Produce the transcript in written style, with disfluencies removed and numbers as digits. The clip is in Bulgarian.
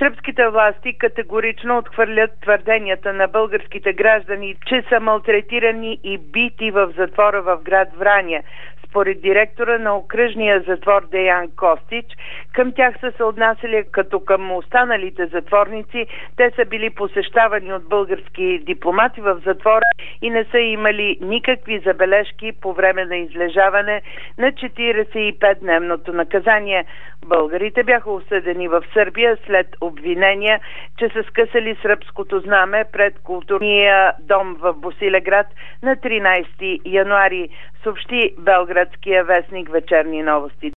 Сръбските власти категорично отхвърлят твърденията на българските граждани, че са малтретирани и бити в затвора в град Враня. Според директора на окръжния затвор Деян Костич, към тях са се отнасяли като към останалите затворници. Те са били посещавани от български дипломати в затвора и не са имали никакви забележки по време на излежаване на 45-дневното наказание. Българите бяха осъдени в Сърбия след обвинения, че са скъсали сръбското знаме пред културния дом в Босилеград на 13 януари, съобщи белградския вестник Вечерни новости.